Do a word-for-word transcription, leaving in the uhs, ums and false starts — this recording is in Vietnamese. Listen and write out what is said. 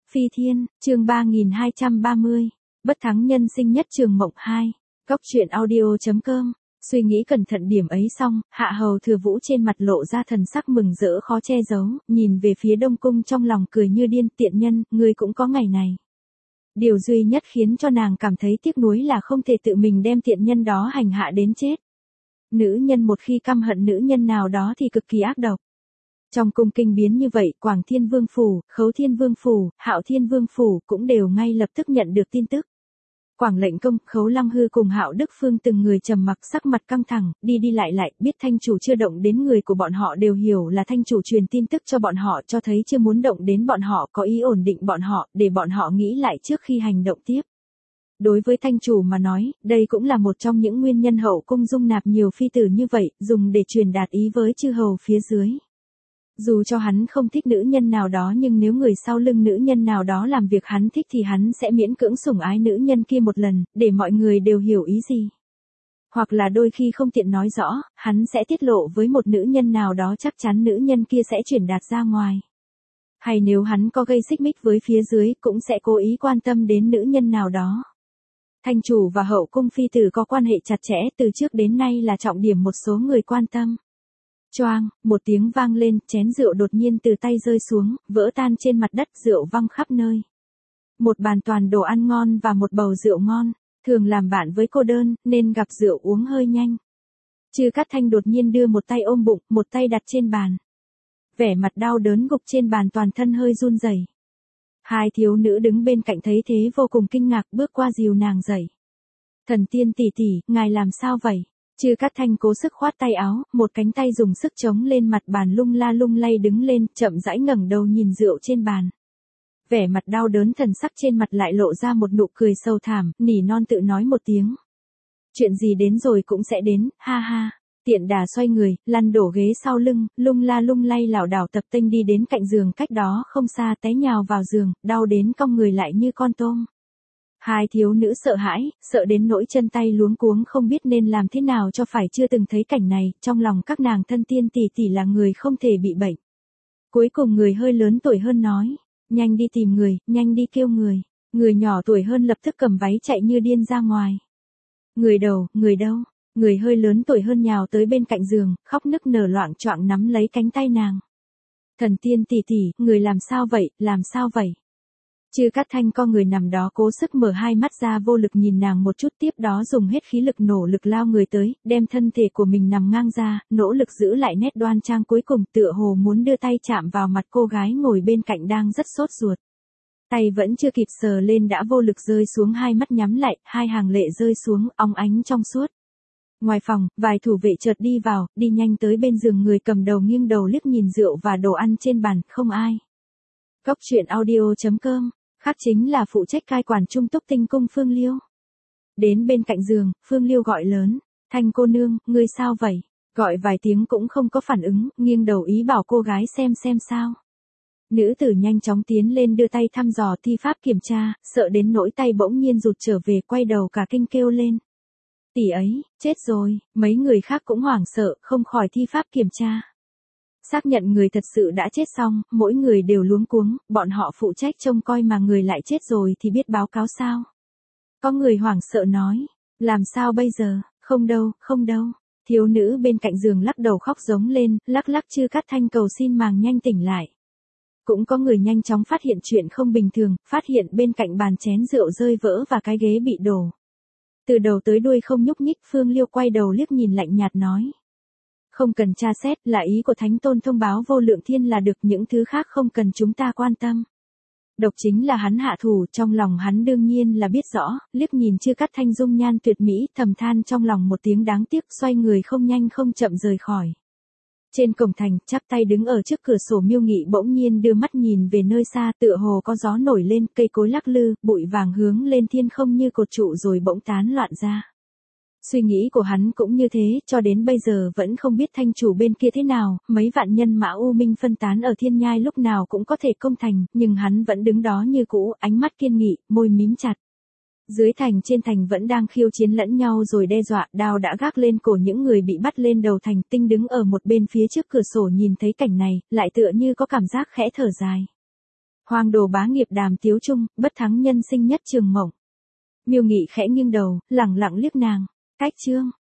Phi Thiên, chương ba nghìn hai trăm ba mươi. Bất thắng nhân sinh nhất trường mộng hai. Góc truyện audio chấm com. Suy nghĩ cẩn thận điểm ấy xong, Hạ Hầu Thừa Vũ trên mặt lộ ra thần sắc mừng rỡ khó che giấu, nhìn về phía Đông Cung trong lòng cười như điên. Tiện nhân, ngươi cũng có ngày này. Điều duy nhất khiến cho nàng cảm thấy tiếc nuối là không thể tự mình đem tiện nhân đó hành hạ đến chết. Nữ nhân một khi căm hận nữ nhân nào đó thì cực kỳ ác độc. Trong cung kinh biến như vậy, Quảng Thiên Vương Phủ, Khấu Thiên Vương Phủ, Hạo Thiên Vương Phủ cũng đều ngay lập tức nhận được tin tức. Quảng lệnh công, Khấu Lăng Hư cùng Hạo Đức Phương từng người trầm mặc, sắc mặt căng thẳng, đi đi lại lại, biết thanh chủ chưa động đến người của bọn họ đều hiểu là thanh chủ truyền tin tức cho bọn họ, cho thấy chưa muốn động đến bọn họ, có ý ổn định bọn họ, để bọn họ nghĩ lại trước khi hành động tiếp. Đối với thanh chủ mà nói, đây cũng là một trong những nguyên nhân hậu cung dung nạp nhiều phi tử như vậy, dùng để truyền đạt ý với chư hầu phía dưới. Dù cho hắn không thích nữ nhân nào đó, nhưng nếu người sau lưng nữ nhân nào đó làm việc hắn thích thì hắn sẽ miễn cưỡng sủng ái nữ nhân kia một lần, để mọi người đều hiểu ý gì. Hoặc là đôi khi không tiện nói rõ, hắn sẽ tiết lộ với một nữ nhân nào đó, chắc chắn nữ nhân kia sẽ truyền đạt ra ngoài. Hay nếu hắn có gây xích mích với phía dưới, cũng sẽ cố ý quan tâm đến nữ nhân nào đó. Thanh chủ và hậu cung phi tử có quan hệ chặt chẽ từ trước đến nay là trọng điểm một số người quan tâm. Choang, một tiếng vang lên, chén rượu đột nhiên từ tay rơi xuống, vỡ tan trên mặt đất, rượu văng khắp nơi. Một bàn toàn đồ ăn ngon và một bầu rượu ngon, thường làm bạn với cô đơn, nên gặp rượu uống hơi nhanh. Chư Cát Thanh đột nhiên đưa một tay ôm bụng, một tay đặt trên bàn. Vẻ mặt đau đớn gục trên bàn, toàn thân hơi run rẩy. Hai thiếu nữ đứng bên cạnh thấy thế vô cùng kinh ngạc, bước qua dìu nàng dậy. Thần tiên tỷ tỷ, ngài làm sao vậy? Chư Cát Thanh cố sức khoát tay áo, một cánh tay dùng sức chống lên mặt bàn, lung la lung lay đứng lên, chậm rãi ngẩng đầu nhìn rượu trên bàn. Vẻ mặt đau đớn, thần sắc trên mặt lại lộ ra một nụ cười sâu thẳm, nỉ non tự nói một tiếng. Chuyện gì đến rồi cũng sẽ đến, ha ha. Tiện đà xoay người, lăn đổ ghế sau lưng, lung la lung lay lảo đảo tập tênh đi đến cạnh giường cách đó không xa, té nhào vào giường, đau đến cong người lại như con tôm. Hai thiếu nữ sợ hãi, sợ đến nỗi chân tay luống cuống không biết nên làm thế nào cho phải, chưa từng thấy cảnh này, trong lòng các nàng thân tiên tỷ tỷ là người không thể bị bệnh. Cuối cùng người hơi lớn tuổi hơn nói, nhanh đi tìm người, nhanh đi kêu người. Người nhỏ tuổi hơn lập tức cầm váy chạy như điên ra ngoài. Người đầu, người đâu? Người hơi lớn tuổi hơn nhào tới bên cạnh giường, khóc nức nở loạng choạng nắm lấy cánh tay nàng. Thần tiên tỷ tỷ, người làm sao vậy, làm sao vậy? Chư Cát Thanh co người nằm đó cố sức mở hai mắt ra, vô lực nhìn nàng một chút, tiếp đó dùng hết khí lực nỗ lực lao người tới, đem thân thể của mình nằm ngang ra, nỗ lực giữ lại nét đoan trang cuối cùng, tựa hồ muốn đưa tay chạm vào mặt cô gái ngồi bên cạnh đang rất sốt ruột. Tay vẫn chưa kịp sờ lên đã vô lực rơi xuống, hai mắt nhắm lại, hai hàng lệ rơi xuống, óng ánh trong suốt. Ngoài phòng, vài thủ vệ chợt đi vào, đi nhanh tới bên giường, người cầm đầu nghiêng đầu liếc nhìn rượu và đồ ăn trên bàn, không ai. Góc truyện audio chấm com. Khác chính là phụ trách cai quản Trung Túc Tinh Cung Phương Liêu. Đến bên cạnh giường, Phương Liêu gọi lớn, Thanh cô nương, ngươi sao vậy? Gọi vài tiếng cũng không có phản ứng, nghiêng đầu ý bảo cô gái xem xem sao. Nữ tử nhanh chóng tiến lên đưa tay thăm dò thi pháp kiểm tra, sợ đến nỗi tay bỗng nhiên rụt trở về, quay đầu cả kinh kêu lên. Tỷ ấy, chết rồi, mấy người khác cũng hoảng sợ, không khỏi thi pháp kiểm tra. Xác nhận người thật sự đã chết xong, mỗi người đều luống cuống, bọn họ phụ trách trông coi mà người lại chết rồi thì biết báo cáo sao? Có người hoảng sợ nói, làm sao bây giờ, không đâu, không đâu. Thiếu nữ bên cạnh giường lắc đầu khóc giống lên, lắc lắc Chư Cát Thanh cầu xin màng nhanh tỉnh lại. Cũng có người nhanh chóng phát hiện chuyện không bình thường, phát hiện bên cạnh bàn chén rượu rơi vỡ và cái ghế bị đổ. Từ đầu tới đuôi không nhúc nhích, Phương Liêu quay đầu liếc nhìn lạnh nhạt nói. Không cần tra xét, là ý của Thánh Tôn thông báo vô lượng thiên là được, những thứ khác không cần chúng ta quan tâm. Độc chính là hắn hạ thủ, trong lòng hắn đương nhiên là biết rõ, liếc nhìn Chư Cát Thanh dung nhan tuyệt mỹ, thầm than trong lòng một tiếng đáng tiếc, xoay người không nhanh không chậm rời khỏi. Trên cổng thành, chắp tay đứng ở trước cửa sổ Miêu Nghị bỗng nhiên đưa mắt nhìn về nơi xa, tựa hồ có gió nổi lên, cây cối lắc lư, bụi vàng hướng lên thiên không như cột trụ rồi bỗng tán loạn ra. Suy nghĩ của hắn cũng như thế, cho đến bây giờ vẫn không biết thanh chủ bên kia thế nào, mấy vạn nhân mã U Minh phân tán ở thiên nhai lúc nào cũng có thể công thành, nhưng hắn vẫn đứng đó như cũ, ánh mắt kiên nghị, môi mím chặt. Dưới thành trên thành vẫn đang khiêu chiến lẫn nhau rồi đe dọa, đao đã gác lên cổ những người bị bắt lên đầu thành. Tinh đứng ở một bên phía trước cửa sổ nhìn thấy cảnh này, lại tựa như có cảm giác khẽ thở dài. Hoang đồ bá nghiệp Đàm Tiếu Trung, bất thắng nhân sinh nhất trường mộng. Miêu Nghị khẽ nghiêng đầu, lẳng lặng liếc nàng. Cách chương.